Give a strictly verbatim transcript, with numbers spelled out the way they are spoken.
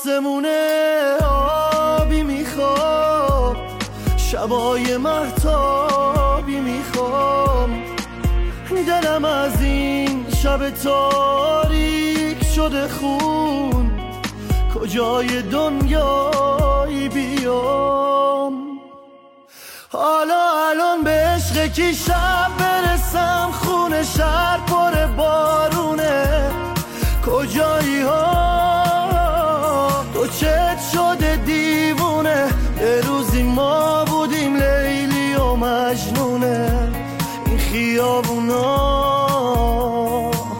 آسمونه آبی میخوام، شبای مهتابی میخوام، دلم از این شب تاریک شده خون، کجای دنیایی بیام. حالا الان به عشق کی شب برسم، خونه شهر پر بارونه، کجایی ها